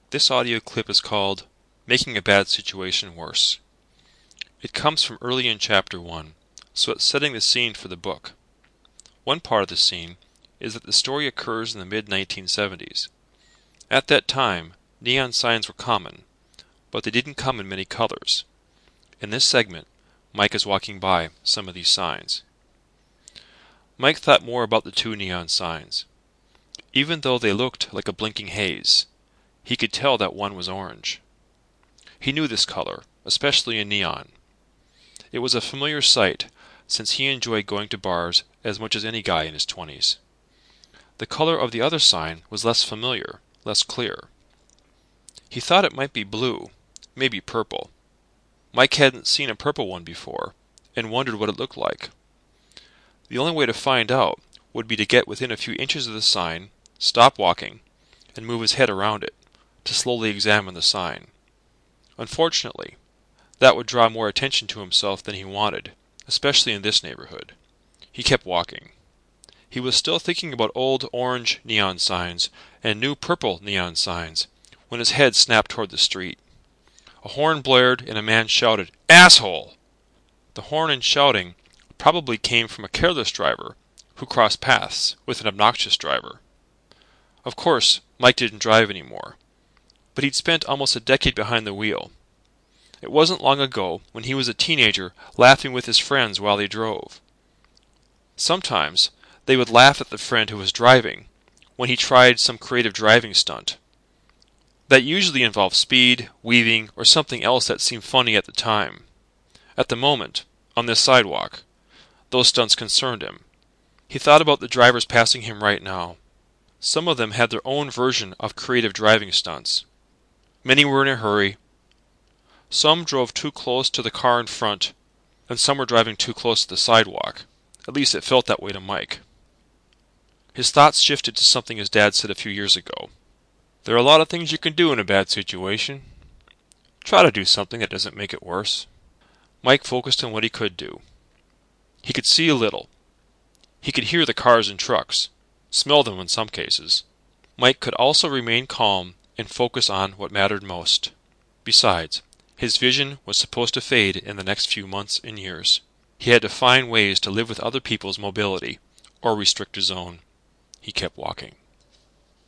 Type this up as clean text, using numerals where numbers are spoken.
This audio clip is called Making a Bad Situation Worse. It comes from early in Chapter 1, so it's setting the scene for the book. One part of the scene is that the story occurs in the mid-1970s. At that time, neon signs were common, but they didn't come in many colors. In this segment, Mike is walking by some of these signs. Mike thought more about the two neon signs. Even though they looked like a blinking haze, he could tell that one was orange. He knew this color, especially in neon. It was a familiar sight, since he enjoyed going to bars as much as any guy in his 20s. The color of the other sign was less familiar, less clear. He thought it might be blue, maybe purple. Mike hadn't seen a purple one before, and wondered what it looked like. The only way to find out would be to get within a few inches of the sign, stop walking, and move his head around it, to slowly examine the sign. Unfortunately, that would draw more attention to himself than he wanted, especially in this neighborhood. He kept walking. He was still thinking about old orange neon signs and new purple neon signs when his head snapped toward the street. A horn blared and a man shouted, "Asshole!" The horn and shouting probably came from a careless driver who crossed paths with an obnoxious driver. Of course, Mike didn't drive anymore, but he'd spent almost a decade behind the wheel. It wasn't long ago when he was a teenager laughing with his friends while they drove. Sometimes they would laugh at the friend who was driving when he tried some creative driving stunt. That usually involved speed, weaving, or something else that seemed funny at the time. At the moment, on this sidewalk, those stunts concerned him. He thought about the drivers passing him right now. Some of them had their own version of creative driving stunts. Many were in a hurry. Some drove too close to the car in front, and some were driving too close to the sidewalk. At least it felt that way to Mike. His thoughts shifted to something his dad said a few years ago. There are a lot of things you can do in a bad situation. Try to do something that doesn't make it worse. Mike focused on what he could do. He could see a little. He could hear the cars and trucks, smell them in some cases. Mike could also remain calm and focus on what mattered most. Besides, his vision was supposed to fade in the next few months and years. He had to find ways to live with other people's mobility, or restrict his own. He kept walking.